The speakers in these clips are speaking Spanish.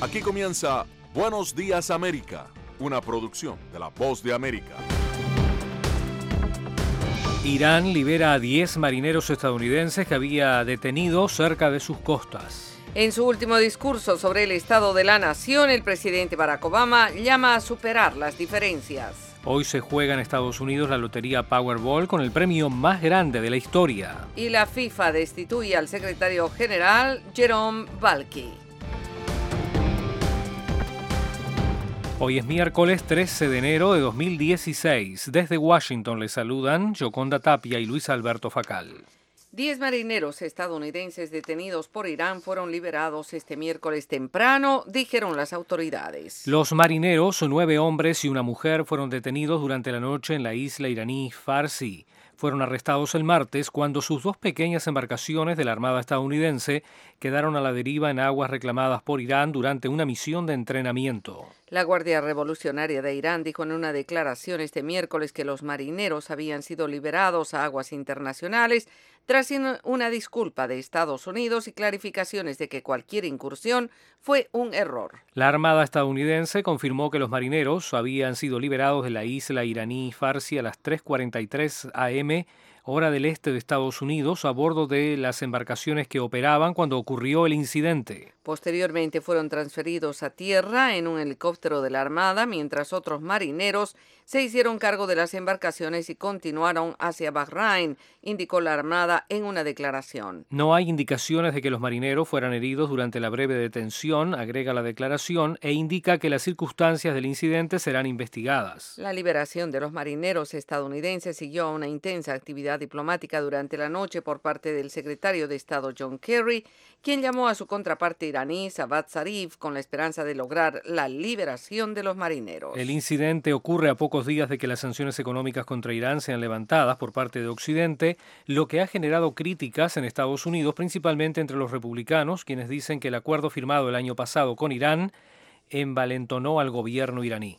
Aquí comienza Buenos Días América, una producción de La Voz de América. Irán libera a 10 marineros estadounidenses que había detenido cerca de sus costas. En su último discurso sobre el estado de la nación, el presidente Barack Obama llama a superar las diferencias. Hoy se juega en Estados Unidos la lotería Powerball con el premio más grande de la historia. Y la FIFA destituye al secretario general Jerome Valky. Hoy es miércoles 13 de enero de 2016. Desde Washington les saludan Yoconda Tapia y Luis Alberto Facal. 10 marineros estadounidenses detenidos por Irán fueron liberados este miércoles temprano, dijeron las autoridades. Los marineros, 9 hombres y una mujer, fueron detenidos durante la noche en la isla iraní Farsi. Fueron arrestados el martes cuando sus 2 pequeñas embarcaciones de la Armada estadounidense quedaron a la deriva en aguas reclamadas por Irán durante una misión de entrenamiento. La Guardia Revolucionaria de Irán dijo en una declaración este miércoles que los marineros habían sido liberados a aguas internacionales tras una disculpa de Estados Unidos y clarificaciones de que cualquier incursión fue un error. La Armada estadounidense confirmó que los marineros habían sido liberados de la isla iraní Farsi a las 3:43 a.m., hora del este de Estados Unidos, a bordo de las embarcaciones que operaban cuando ocurrió el incidente. Posteriormente fueron transferidos a tierra en un helicóptero de la Armada, mientras otros marineros se hicieron cargo de las embarcaciones y continuaron hacia Bahrein, indicó la Armada en una declaración. No hay indicaciones de que los marineros fueran heridos durante la breve detención, agrega la declaración, e indica que las circunstancias del incidente serán investigadas. La liberación de los marineros estadounidenses siguió a una intensa actividad diplomática durante la noche por parte del secretario de Estado John Kerry, quien llamó a su contraparte iraní Javad Zarif con la esperanza de lograr la liberación de los marineros. El incidente ocurre a pocos días de que las sanciones económicas contra Irán sean levantadas por parte de Occidente, lo que ha generado críticas en Estados Unidos, principalmente entre los republicanos, quienes dicen que el acuerdo firmado el año pasado con Irán envalentonó al gobierno iraní.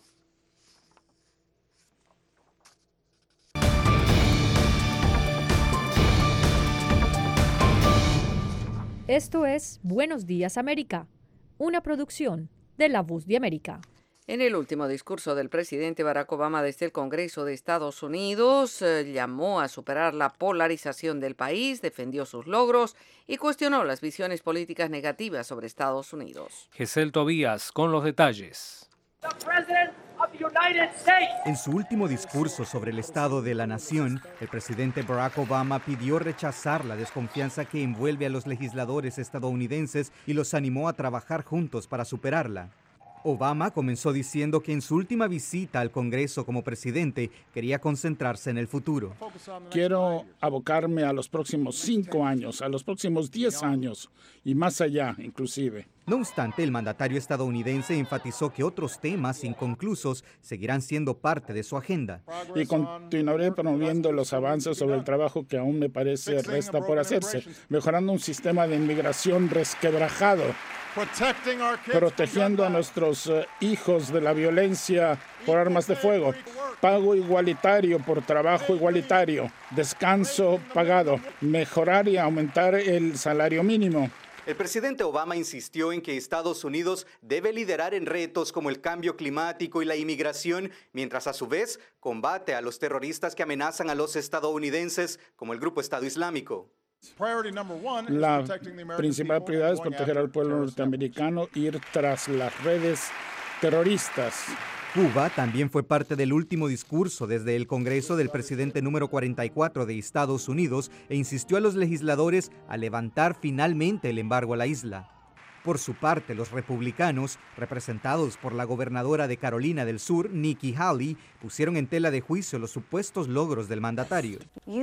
Esto es Buenos Días América, una producción de La Voz de América. En el último discurso del presidente Barack Obama desde el Congreso de Estados Unidos, llamó a superar la polarización del país, defendió sus logros y cuestionó las visiones políticas negativas sobre Estados Unidos. Gesell Tobías con los detalles. En su último discurso sobre el estado de la nación, el presidente Barack Obama pidió rechazar la desconfianza que envuelve a los legisladores estadounidenses y los animó a trabajar juntos para superarla. Obama comenzó diciendo que en su última visita al Congreso como presidente quería concentrarse en el futuro. Quiero abocarme a los próximos 5 años, a los próximos 10 años y más allá inclusive. No obstante, el mandatario estadounidense enfatizó que otros temas inconclusos seguirán siendo parte de su agenda. Y continuaré promoviendo los avances sobre el trabajo que aún me parece resta por hacerse, mejorando un sistema de inmigración resquebrajado, protegiendo a nuestros hijos de la violencia por armas de fuego, pago igualitario por trabajo igualitario, descanso pagado, mejorar y aumentar el salario mínimo. El presidente Obama insistió en que Estados Unidos debe liderar en retos como el cambio climático y la inmigración, mientras a su vez combate a los terroristas que amenazan a los estadounidenses, como el Grupo Estado Islámico. La principal prioridad es proteger al pueblo norteamericano e ir tras las redes terroristas. Cuba también fue parte del último discurso desde el Congreso del presidente número 44 de Estados Unidos e insistió a los legisladores a levantar finalmente el embargo a la isla. Por su parte, los republicanos, representados por la gobernadora de Carolina del Sur, Nikki Haley, pusieron en tela de juicio los supuestos logros del mandatario.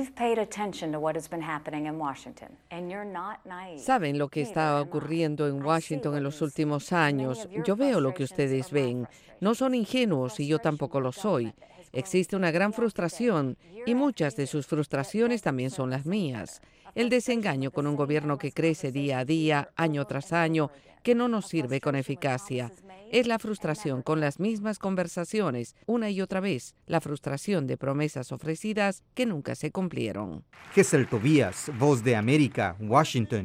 Saben lo que está ocurriendo en Washington en los últimos años. Yo veo lo que ustedes ven. No son ingenuos y yo tampoco lo soy. Existe una gran frustración y muchas de sus frustraciones también son las mías. El desengaño con un gobierno que crece día a día, año tras año, que no nos sirve con eficacia. Es la frustración con las mismas conversaciones, una y otra vez, la frustración de promesas ofrecidas que nunca se cumplieron. Gesell Tobías, Voz de América, Washington.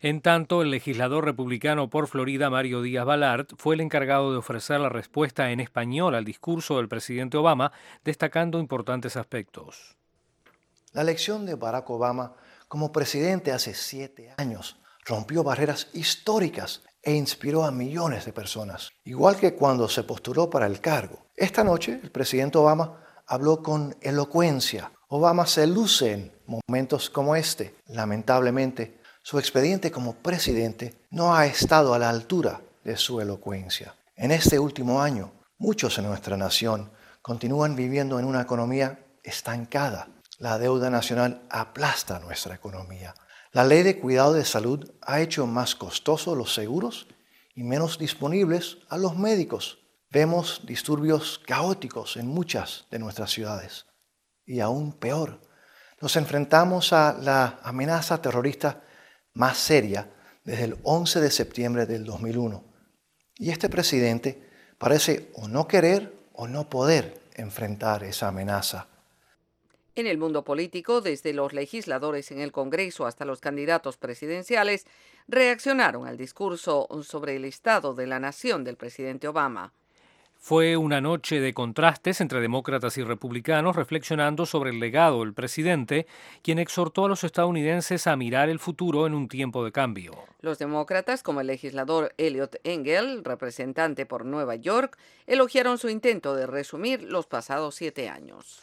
En tanto, el legislador republicano por Florida, Mario Díaz-Balart, fue el encargado de ofrecer la respuesta en español al discurso del presidente Obama, destacando importantes aspectos. La elección de Barack Obama como presidente hace 7 años rompió barreras históricas e inspiró a millones de personas, igual que cuando se postuló para el cargo. Esta noche, el presidente Obama habló con elocuencia. Obama se luce en momentos como este. Lamentablemente, su expediente como presidente no ha estado a la altura de su elocuencia. En este último año, muchos en nuestra nación continúan viviendo en una economía estancada. La deuda nacional aplasta nuestra economía. La ley de cuidado de salud ha hecho más costosos los seguros y menos disponibles a los médicos. Vemos disturbios caóticos en muchas de nuestras ciudades. Y aún peor, nos enfrentamos a la amenaza terrorista más seria desde el 11 de septiembre del 2001. Y este presidente parece o no querer o no poder enfrentar esa amenaza. En el mundo político, desde los legisladores en el Congreso hasta los candidatos presidenciales, reaccionaron al discurso sobre el estado de la nación del presidente Obama. Fue una noche de contrastes entre demócratas y republicanos reflexionando sobre el legado del presidente, quien exhortó a los estadounidenses a mirar el futuro en un tiempo de cambio. Los demócratas, como el legislador Eliot Engel, representante por Nueva York, elogiaron su intento de resumir los pasados 7 años.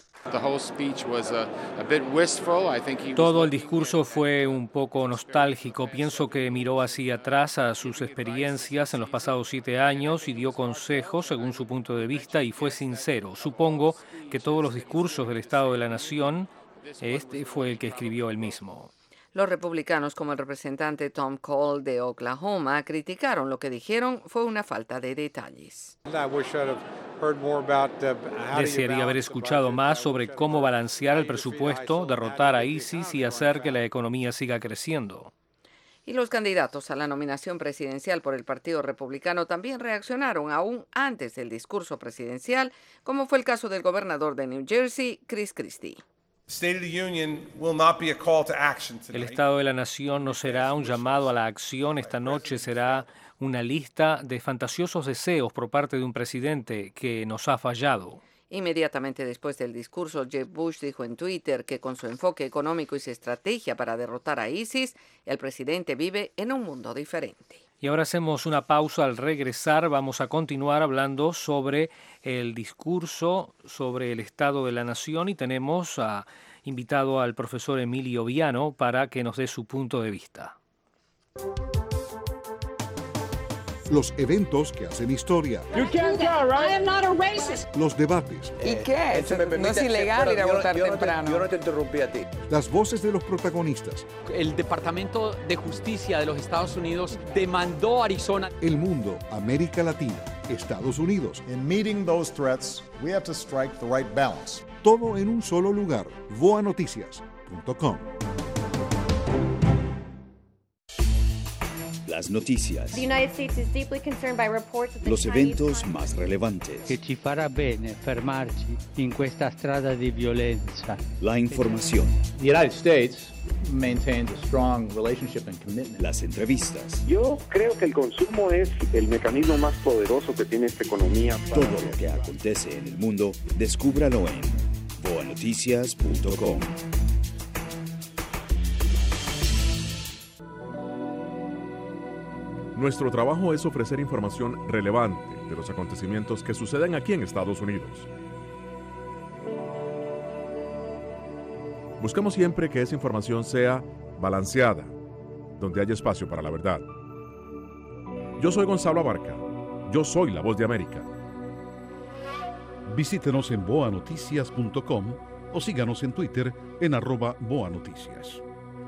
Todo el discurso fue un poco nostálgico. Pienso que miró hacia atrás a sus experiencias en los pasados 7 años y dio consejos según su punto de vista y fue sincero. Supongo que todos los discursos del Estado de la Nación, este fue el que escribió él mismo. Los republicanos, como el representante Tom Cole de Oklahoma, criticaron lo que dijeron fue una falta de detalles. Desearía haber escuchado más sobre cómo balancear el presupuesto, derrotar a ISIS y hacer que la economía siga creciendo. Y los candidatos a la nominación presidencial por el Partido Republicano también reaccionaron aún antes del discurso presidencial, como fue el caso del gobernador de New Jersey, Chris Christie. El Estado de la Nación no será un llamado a la acción. Esta noche será una lista de fantasiosos deseos por parte de un presidente que nos ha fallado. Inmediatamente después del discurso, Jeb Bush dijo en Twitter que con su enfoque económico y su estrategia para derrotar a ISIS, el presidente vive en un mundo diferente. Y ahora hacemos una pausa. Al regresar vamos a continuar hablando sobre el discurso sobre el Estado de la Nación y tenemos invitado al profesor Emilio Viano para que nos dé su punto de vista. Los eventos que hacen historia. Los debates. ¿Y qué? No es ilegal ir a votar temprano. Yo no te interrumpí a ti. Las voces de los protagonistas. El Departamento de Justicia de los Estados Unidos demandó a Arizona. El mundo, América Latina, Estados Unidos. In meeting those threats, we have to strike the right balance. Todo en un solo lugar. Boanoticias.com. Las noticias, los eventos más relevantes, che ci farà bene fermarci in questa strada di violenza. La información, The United States maintains a strong relationship and commitment. Las entrevistas. Yo creo que el consumo es el mecanismo más poderoso que tiene esta economía. Todo lo que acontece en el mundo, descúbralo en boanoticias.com. Nuestro trabajo es ofrecer información relevante de los acontecimientos que suceden aquí en Estados Unidos. Buscamos siempre que esa información sea balanceada, donde haya espacio para la verdad. Yo soy Gonzalo Abarca. Yo soy la Voz de América. Visítenos en boanoticias.com o síganos en Twitter en @boanoticias.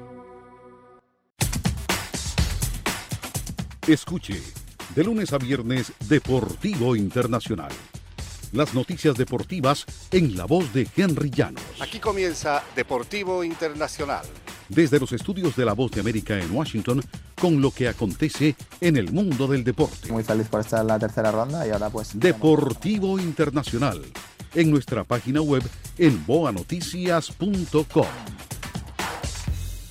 Escuche, de lunes a viernes, Deportivo Internacional. Las noticias deportivas en la voz de Henry Llanos. Aquí comienza Deportivo Internacional. Desde los estudios de La Voz de América en Washington, con lo que acontece en el mundo del deporte. Muy feliz por estar en la tercera ronda y ahora pues... Deportivo Internacional, en nuestra página web en boanoticias.com.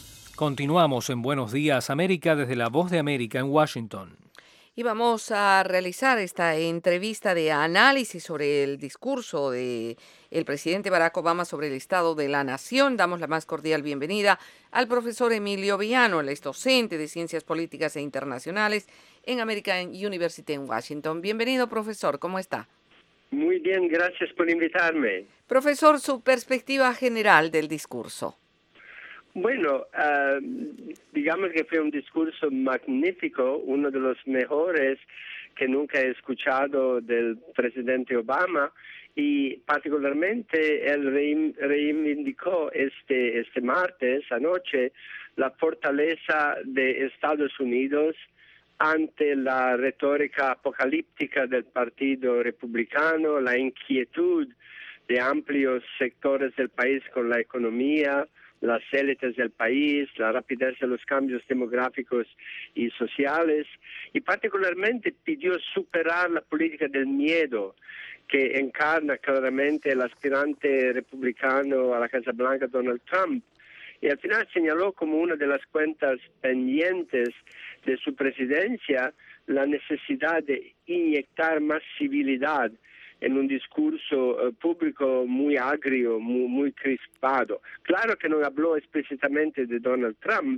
Continuamos en Buenos Días América desde La Voz de América en Washington. Y vamos a realizar esta entrevista de análisis sobre el discurso del presidente Barack Obama sobre el Estado de la Nación. Damos la más cordial bienvenida al profesor Emilio Viano, él es docente de Ciencias Políticas e Internacionales en American University en Washington. Bienvenido, profesor, ¿cómo está? Muy bien, gracias por invitarme. Profesor, su perspectiva general del discurso. Bueno, digamos que fue un discurso magnífico, uno de los mejores que nunca he escuchado del presidente Obama, y particularmente él reivindicó este martes anoche la fortaleza de Estados Unidos ante la retórica apocalíptica del Partido Republicano, la inquietud de amplios sectores del país con la economía, las élites del país, la rapidez de los cambios demográficos y sociales, y particularmente pidió superar la política del miedo que encarna claramente el aspirante republicano a la Casa Blanca, Donald Trump, y al final señaló como una de las cuentas pendientes de su presidencia la necesidad de inyectar más civilidad en un discurso público muy agrio, muy crispado. Claro que no habló explícitamente de Donald Trump,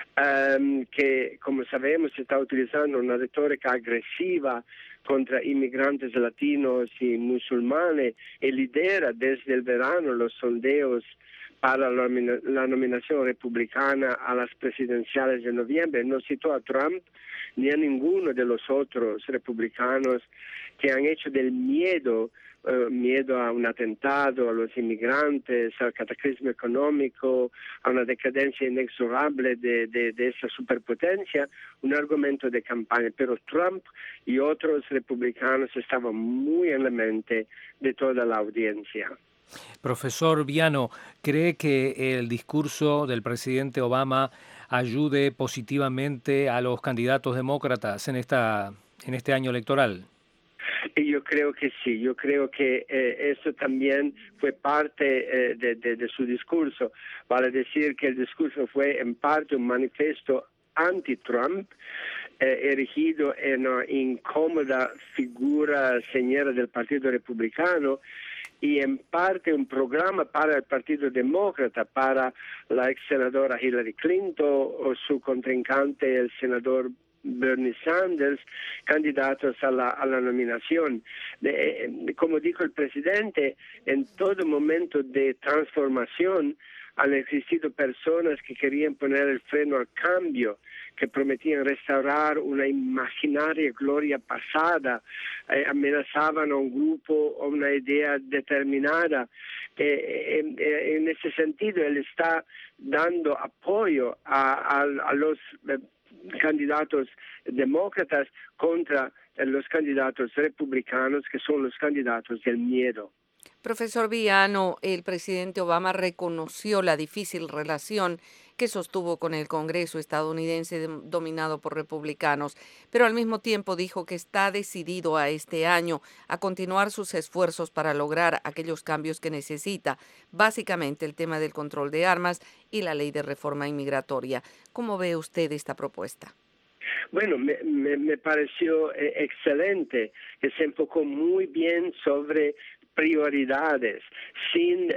que, como sabemos, está utilizando una retórica agresiva contra inmigrantes latinos y musulmanes y lidera desde el verano los sondeos para la nominación republicana a las presidenciales de noviembre. No citó a Trump ni a ninguno de los otros republicanos que han hecho del miedo a un atentado, a los inmigrantes, al cataclismo económico, a una decadencia inexorable de esa superpotencia, un argumento de campaña. Pero Trump y otros republicanos estaban muy en la mente de toda la audiencia. Profesor Viano, ¿cree que el discurso del presidente Obama ayude positivamente a los candidatos demócratas en este año electoral? Yo creo que sí, yo creo que eso también fue parte de su discurso. Vale decir que el discurso fue en parte un manifiesto anti-Trump, erigido en una incómoda figura señora del Partido Republicano, y en parte un programa para el Partido Demócrata, para la ex senadora Hillary Clinton o su contrincante, el senador Bernie Sanders, candidatos a la nominación. Como dijo el presidente, en todo momento de transformación han existido personas que querían poner el freno al cambio, que prometían restaurar una imaginaria gloria pasada, amenazaban a un grupo o una idea determinada. En ese sentido, él está dando apoyo a los candidatos demócratas contra los candidatos republicanos, que son los candidatos del miedo. Profesor Viano, el presidente Obama reconoció la difícil relación que sostuvo con el Congreso estadounidense dominado por republicanos, pero al mismo tiempo dijo que está decidido a este año a continuar sus esfuerzos para lograr aquellos cambios que necesita, básicamente el tema del control de armas y la ley de reforma inmigratoria. ¿Cómo ve usted esta propuesta? Bueno, me pareció excelente, que se enfocó muy bien sobre prioridades, sin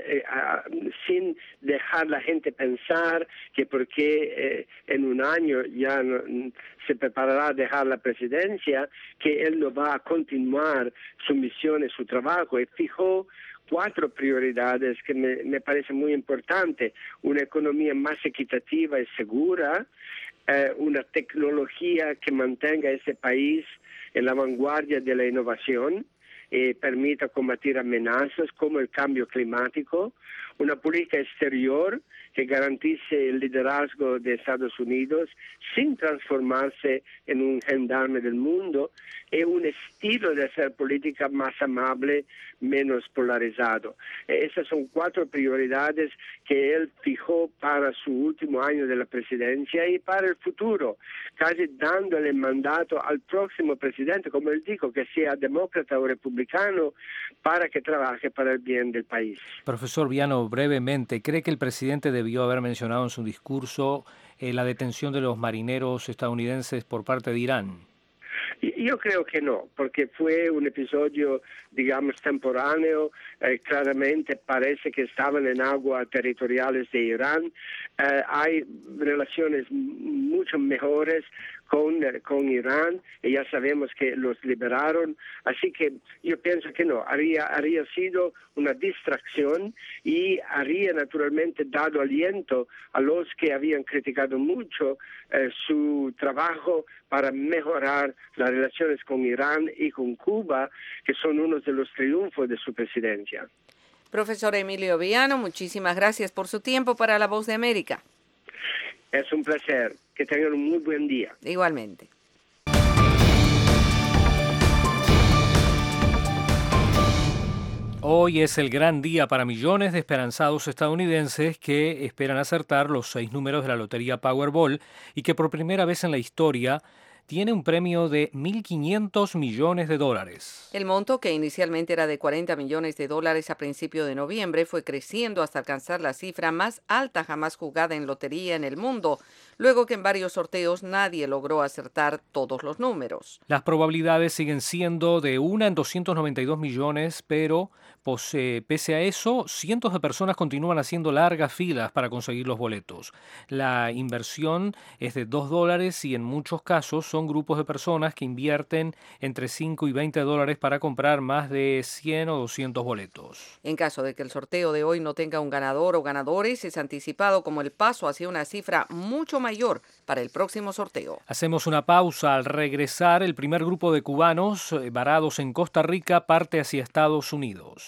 dejar la gente pensar que porque en un año ya se preparará a dejar la presidencia, que él no va a continuar su misión y su trabajo, y fijó 4 prioridades que me parece muy importante: una economía más equitativa y segura, una tecnología que mantenga a ese país en la vanguardia de la innovación, permita combatir amenazas como el cambio climático, una política exterior que garantice el liderazgo de Estados Unidos sin transformarse en un gendarme del mundo, y un estilo de hacer política más amable, menos polarizado. Esas son 4 prioridades que él fijó para su último año de la presidencia y para el futuro, casi dándole mandato al próximo presidente, como él dijo, que sea demócrata o republicano, para que trabaje para el bien del país. Profesor Viano, Emiliano, brevemente, ¿cree que el presidente debió haber mencionado en su discurso la detención de los marineros estadounidenses por parte de Irán? Yo creo que no, porque fue un episodio, digamos, temporáneo. Claramente parece que estaban en aguas territoriales de Irán. Hay relaciones mucho mejores con Irán y ya sabemos que los liberaron. Así que yo pienso que no, haría sido una distracción y haría naturalmente dado aliento a los que habían criticado mucho su trabajo para mejorar las relaciones con Irán y con Cuba, que son uno de los triunfos de su presidencia. Profesor Emilio Viano, muchísimas gracias por su tiempo para La Voz de América. Es un placer. Que tengan un muy buen día. Igualmente. Hoy es el gran día para millones de esperanzados estadounidenses que esperan acertar los 6 números de la lotería Powerball y que por primera vez en la historia tiene un premio de $1.500 millones. El monto, que inicialmente era de $40 millones a principio de noviembre, fue creciendo hasta alcanzar la cifra más alta jamás jugada en lotería en el mundo, luego que en varios sorteos nadie logró acertar todos los números. Las probabilidades siguen siendo de 1 en 292 millones, pero pese a eso, cientos de personas continúan haciendo largas filas para conseguir los boletos. La inversión es de $2 y en muchos casos son grupos de personas que invierten entre $5 y $20 para comprar más de 100 o 200 boletos. En caso de que el sorteo de hoy no tenga un ganador o ganadores, es anticipado como el paso hacia una cifra mucho mayor para el próximo sorteo. Hacemos una pausa. Al regresar, el primer grupo de cubanos varados en Costa Rica parte hacia Estados Unidos.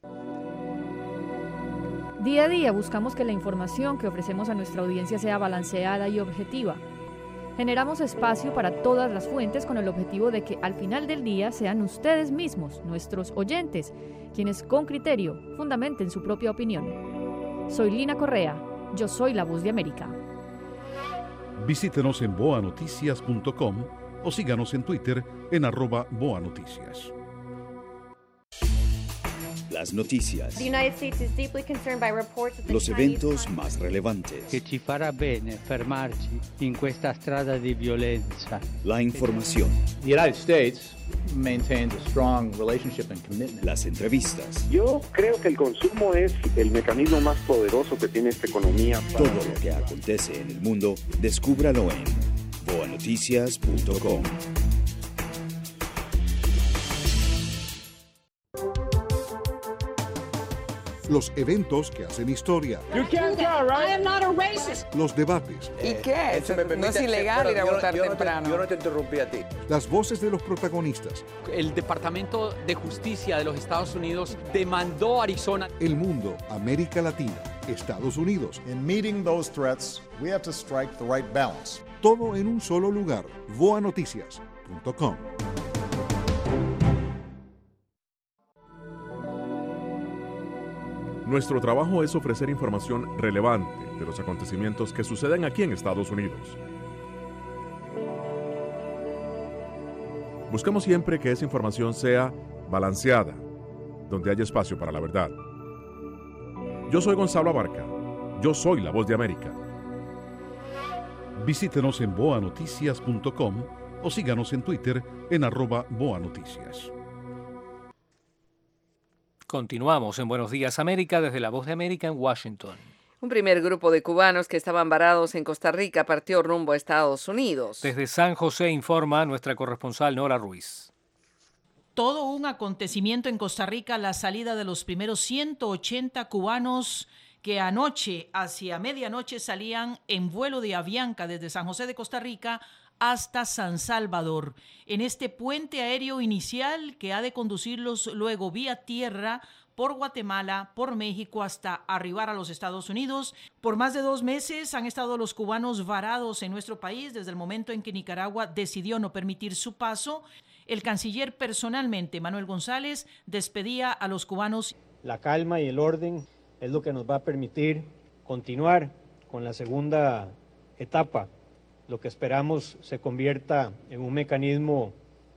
Día a día buscamos que la información que ofrecemos a nuestra audiencia sea balanceada y objetiva. Generamos espacio para todas las fuentes con el objetivo de que al final del día sean ustedes mismos, nuestros oyentes, quienes con criterio fundamenten su propia opinión. Soy Lina Correa, yo soy La Voz de América. Visítenos en boanoticias.com o síganos en Twitter en @boanoticias. Las noticias, los eventos más relevantes, che ci farà bene fermarci in questa strada di violenza. La información, The United States maintains a strong relationship and commitment. Las entrevistas. Yo creo que el consumo es el mecanismo más poderoso que tiene esta economía. Todo lo que acontece en el mundo, descúbralo en boanoticias.com. Los eventos que hacen historia. Los debates. ¿Y qué? No es ilegal ir a votar temprano. Yo no te interrumpí a ti. Las voces de los protagonistas. El Departamento de Justicia de los Estados Unidos demandó a Arizona. El mundo, América Latina, Estados Unidos. In meeting those threats, we have to strike the right balance. Todo en un solo lugar. boanoticias.com. Nuestro trabajo es ofrecer información relevante de los acontecimientos que suceden aquí en Estados Unidos. Buscamos siempre que esa información sea balanceada, donde haya espacio para la verdad. Yo soy Gonzalo Abarca. Yo soy La Voz de América. Visítenos en boanoticias.com o síganos en Twitter en @boanoticias. Continuamos en Buenos Días América desde La Voz de América en Washington. Un primer grupo de cubanos que estaban varados en Costa Rica partió rumbo a Estados Unidos. Desde San José informa nuestra corresponsal Nora Ruiz. Todo un acontecimiento en Costa Rica, la salida de los primeros 180 cubanos que anoche, hacia medianoche, salían en vuelo de Avianca desde San José de Costa Rica hasta San Salvador, en este puente aéreo inicial que ha de conducirlos luego vía tierra por Guatemala, por México, hasta arribar a los Estados Unidos. Por más de 2 meses han estado los cubanos varados en nuestro país desde el momento en que Nicaragua decidió no permitir su paso. El canciller personalmente, Manuel González, despedía a los cubanos. La calma y el orden es lo que nos va a permitir continuar con la segunda etapa. Lo que esperamos se convierta en un mecanismo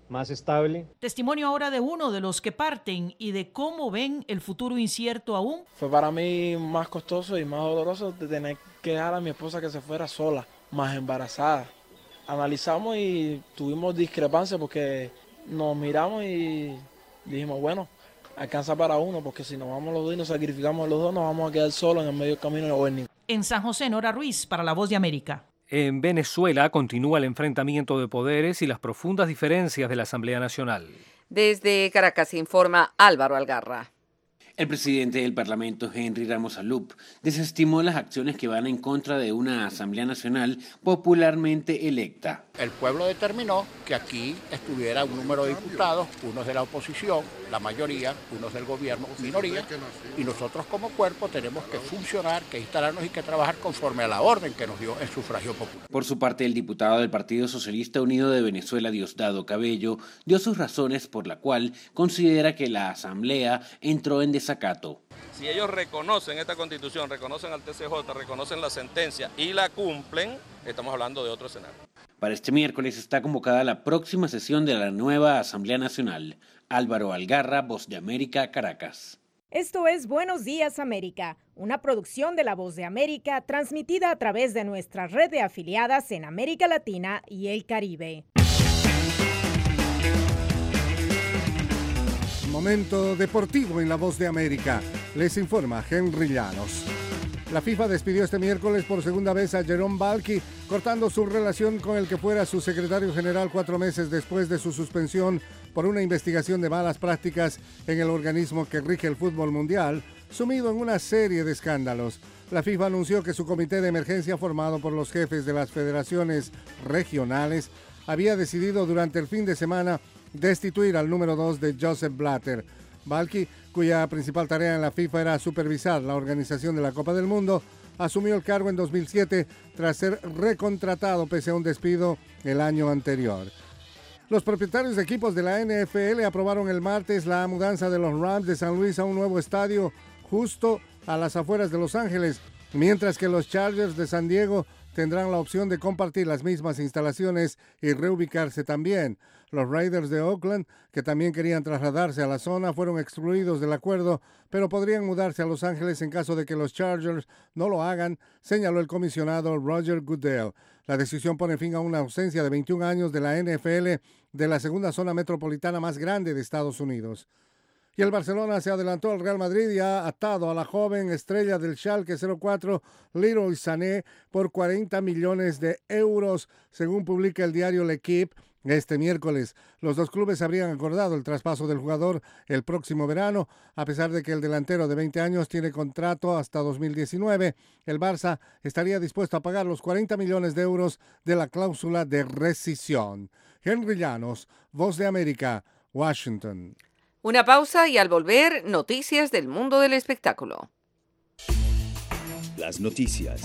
más estable. Testimonio ahora de uno de los que parten y de cómo ven el futuro incierto aún. Fue para mí más costoso y más doloroso de tener que dejar a mi esposa que se fuera sola, más embarazada. Analizamos y tuvimos discrepancias porque nos miramos y dijimos, bueno, alcanza para uno, porque si nos vamos los dos y nos sacrificamos los dos, nos vamos a quedar solos en el medio del camino. En San José, Nora Ruiz, para La Voz de América. En Venezuela continúa el enfrentamiento de poderes y las profundas diferencias de la Asamblea Nacional. Desde Caracas informa Álvaro Algarra. El presidente del Parlamento, Henry Ramos Alup, desestimó las acciones que van en contra de una Asamblea Nacional popularmente electa. El pueblo determinó que aquí estuviera un número de diputados, unos de la oposición, la mayoría, unos del gobierno, minoría, y nosotros como cuerpo tenemos que funcionar, que instalarnos y que trabajar conforme a la orden que nos dio el sufragio popular. Por su parte, el diputado del Partido Socialista Unido de Venezuela, Diosdado Cabello, dio sus razones por la cual considera que la Asamblea entró en desacato. Si ellos reconocen esta Constitución, reconocen al TCJ, reconocen la sentencia y la cumplen, estamos hablando de otro escenario. Para este miércoles está convocada la próxima sesión de la nueva Asamblea Nacional. Álvaro Algarra, Voz de América, Caracas. Esto es Buenos Días América, una producción de La Voz de América transmitida a través de nuestra red de afiliadas en América Latina y el Caribe. Momento deportivo en La Voz de América. Les informa Henry Llanos. La FIFA despidió este miércoles por segunda vez a Jerome Balki, cortando su relación con el que fuera su secretario general 4 meses después de su suspensión por una investigación de malas prácticas en el organismo que rige el fútbol mundial, sumido en una serie de escándalos. La FIFA anunció que su comité de emergencia, formado por los jefes de las federaciones regionales, había decidido durante el fin de semana destituir al número 2 de Joseph Blatter. Balki, cuya principal tarea en la FIFA era supervisar la organización de la Copa del Mundo, asumió el cargo en 2007 tras ser recontratado pese a un despido el año anterior. Los propietarios de equipos de la NFL aprobaron el martes la mudanza de los Rams de San Luis a un nuevo estadio justo a las afueras de Los Ángeles, mientras que los Chargers de San Diego tendrán la opción de compartir las mismas instalaciones y reubicarse también. Los Raiders de Oakland, que también querían trasladarse a la zona, fueron excluidos del acuerdo, pero podrían mudarse a Los Ángeles en caso de que los Chargers no lo hagan, señaló el comisionado Roger Goodell. La decisión pone fin a una ausencia de 21 años de la NFL de la segunda zona metropolitana más grande de Estados Unidos. Y el Barcelona se adelantó al Real Madrid y ha atado a la joven estrella del Schalke 04, Leroy Sané, por 40 millones de euros, según publica el diario L'Equipe. Este miércoles, los dos clubes habrían acordado el traspaso del jugador el próximo verano, a pesar de que el delantero de 20 años tiene contrato hasta 2019. El Barça estaría dispuesto a pagar los 40 millones de euros de la cláusula de rescisión. Henry Llanos, Voz de América, Washington. Una pausa y al volver, noticias del mundo del espectáculo. Las noticias.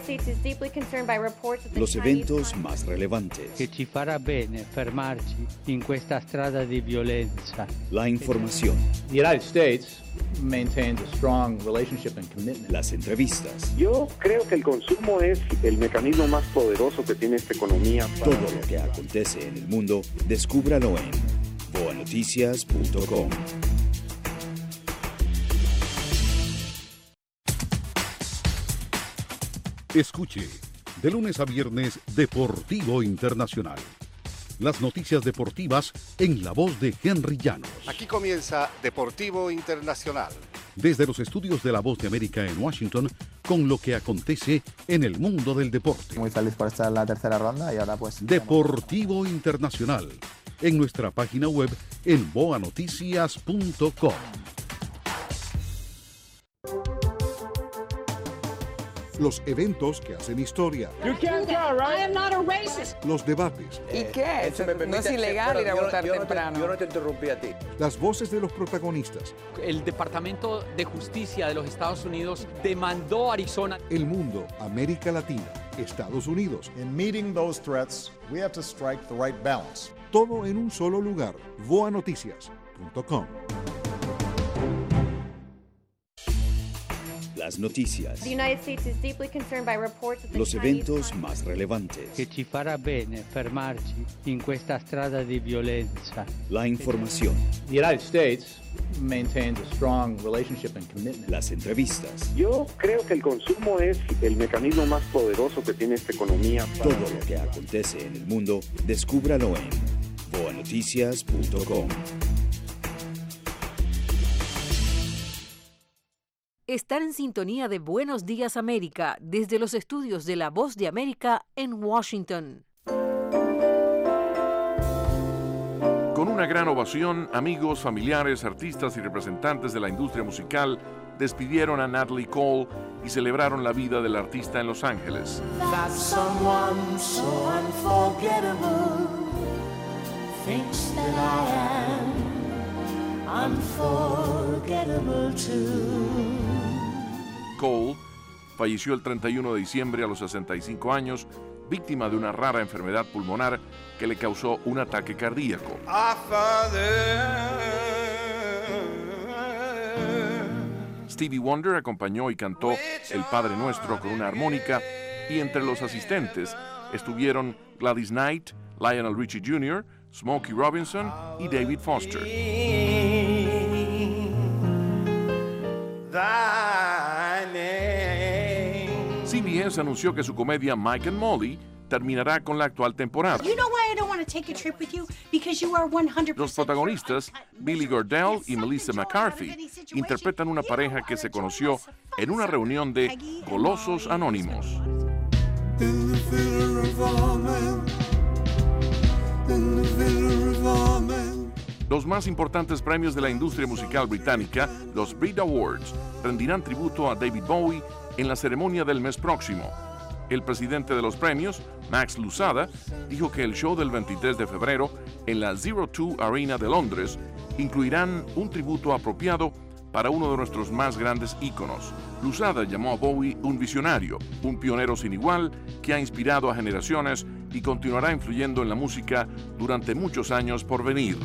Los eventos más relevantes. Che ci farà bene fermarci in questa strada di violenza. La información. The United States maintains a strong relationship and commitment. Las entrevistas. Yo creo que el consumo es el mecanismo más poderoso que tiene esta economía. Todo lo que acontece en el mundo, descúbralo en boanoticias.com. Escuche, de lunes a viernes, Deportivo Internacional. Las noticias deportivas en la voz de Henry Llanos. Aquí comienza Deportivo Internacional. Desde los estudios de La Voz de América en Washington, con lo que acontece en el mundo del deporte. Muy feliz por estar en la tercera ronda y ahora pues... Deportivo Internacional, en nuestra página web en boanoticias.com. Los eventos que hacen historia. Los debates. ¿Y qué? No es ilegal ir a votar temprano. Yo no te interrumpí a ti. Las voces de los protagonistas. El Departamento de Justicia de los Estados Unidos demandó a Arizona. El mundo, América Latina, Estados Unidos. In meeting those threats, we have to strike the right balance. Todo en un solo lugar. boanoticias.com. Las noticias. Los eventos más relevantes. Che ci farà bene fermarci in questa strada di violenza. La información. The United States maintains a strong relationship and commitment. Las entrevistas. Yo creo que el consumo es el mecanismo más poderoso que tiene esta economía. Todo lo que acontece en el mundo, descúbralo en boanoticias.com. Están en sintonía de Buenos Días América desde los estudios de La Voz de América en Washington. Con una gran ovación, amigos, familiares, artistas y representantes de la industria musical despidieron a Natalie Cole y celebraron la vida del artista en Los Ángeles. That someone so unforgettable thinks that I am unforgettable too. Cole falleció el 31 de diciembre a los 65 años, víctima de una rara enfermedad pulmonar que le causó un ataque cardíaco. Stevie Wonder acompañó y cantó El Padre Nuestro con una armónica, y entre los asistentes estuvieron Gladys Knight, Lionel Richie Jr., Smokey Robinson y David Foster. CBS anunció que su comedia Mike and Molly terminará con la actual temporada. Los protagonistas, Billy Gardell y Melissa McCarthy, interpretan una pareja que se conoció en una reunión de golosos anónimos. Los más importantes premios de la industria musical británica, los Brit Awards, rendirán tributo a David Bowie en la ceremonia del mes próximo. El presidente de los premios, Max Lusada, dijo que el show del 23 de febrero en la O2 Arena de Londres incluirán un tributo apropiado para uno de nuestros más grandes íconos. Lusada llamó a Bowie un visionario, un pionero sin igual que ha inspirado a generaciones y continuará influyendo en la música durante muchos años por venir.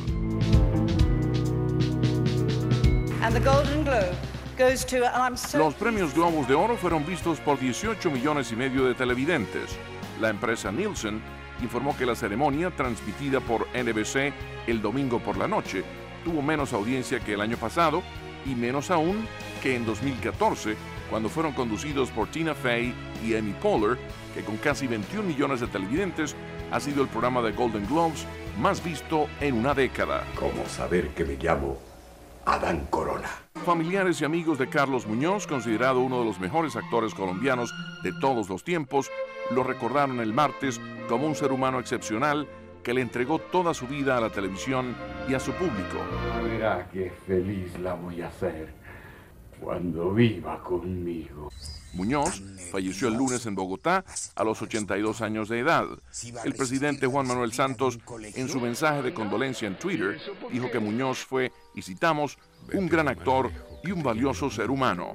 And the Golden Globe goes to, Los premios Globos de Oro fueron vistos por 18 millones y medio de televidentes. La empresa Nielsen informó que la ceremonia, transmitida por NBC el domingo por la noche, tuvo menos audiencia que el año pasado y menos aún que en 2014, cuando fueron conducidos por Tina Fey y Amy Poehler, que con casi 21 millones de televidentes ha sido el programa de Golden Globes más visto en una década. ¿Cómo saber que me llamo Adán Corona? Familiares y amigos de Carlos Muñoz, considerado uno de los mejores actores colombianos de todos los tiempos, lo recordaron el martes como un ser humano excepcional que le entregó toda su vida a la televisión y a su público. Verá qué feliz la voy a hacer cuando viva conmigo. Muñoz falleció el lunes en Bogotá a los 82 años de edad. El presidente Juan Manuel Santos, en su mensaje de condolencia en Twitter, dijo que Muñoz fue, y citamos, un gran actor y un valioso ser humano.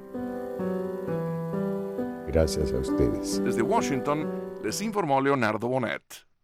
Gracias a ustedes. Desde Washington, les informó Leonardo Bonet.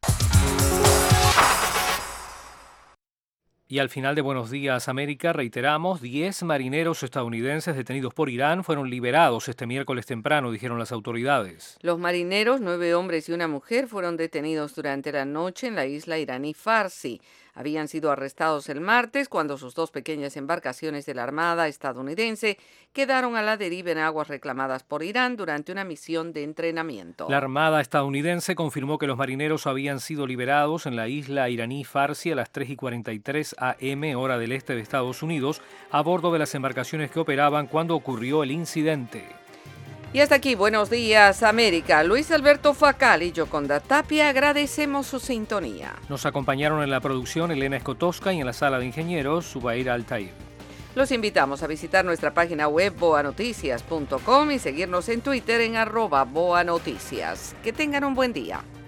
Y al final de Buenos Días América reiteramos, 10 marineros estadounidenses detenidos por Irán fueron liberados este miércoles temprano, dijeron las autoridades. Los marineros, 9 hombres y una mujer, fueron detenidos durante la noche en la isla iraní Farsi. Habían sido arrestados el martes cuando sus 2 pequeñas embarcaciones de la Armada estadounidense quedaron a la deriva en aguas reclamadas por Irán durante una misión de entrenamiento. La Armada estadounidense confirmó que los marineros habían sido liberados en la isla iraní Farsi a las 3:43 a.m. hora del este de Estados Unidos, a bordo de las embarcaciones que operaban cuando ocurrió el incidente. Y hasta aquí, Buenos Días América. Luis Alberto Facal y Yoconda Tapia agradecemos su sintonía. Nos acompañaron en la producción Elena Escotosca y en la sala de ingenieros Zubair Altair. Los invitamos a visitar nuestra página web boanoticias.com y seguirnos en Twitter en @boanoticias. Que tengan un buen día.